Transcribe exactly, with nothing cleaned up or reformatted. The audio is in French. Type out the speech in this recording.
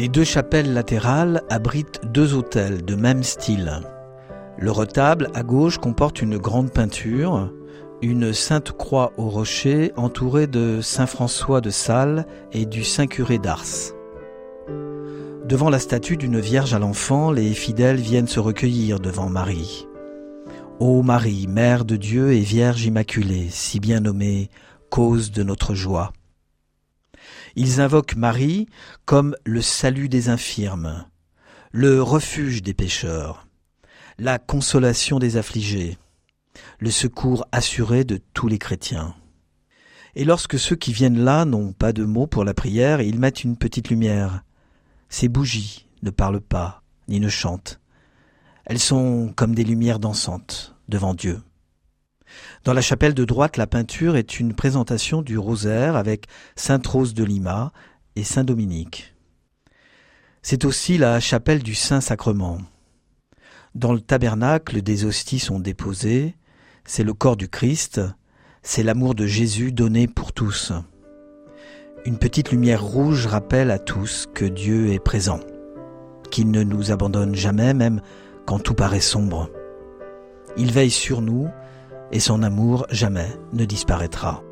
Les deux chapelles latérales abritent deux autels de même style. Le retable à gauche comporte une grande peinture, une sainte croix au rocher entourée de saint François de Sales et du saint curé d'Ars. Devant la statue d'une Vierge à l'enfant, les fidèles viennent se recueillir devant Marie. Ô Marie, Mère de Dieu et Vierge Immaculée, si bien nommée, cause de notre joie. Ils invoquent Marie comme le salut des infirmes, le refuge des pécheurs, la consolation des affligés, le secours assuré de tous les chrétiens. Et lorsque ceux qui viennent là n'ont pas de mots pour la prière, ils mettent une petite lumière. Ces bougies ne parlent pas, ni ne chantent. Elles sont comme des lumières dansantes devant Dieu. Dans la chapelle de droite, la peinture est une présentation du rosaire avec Sainte Rose de Lima et Saint Dominique. C'est aussi la chapelle du Saint-Sacrement. Dans le tabernacle, des hosties sont déposées. C'est le corps du Christ, c'est l'amour de Jésus donné pour tous. Une petite lumière rouge rappelle à tous que Dieu est présent, qu'il ne nous abandonne jamais, même quand tout paraît sombre. Il veille sur nous et son amour jamais ne disparaîtra.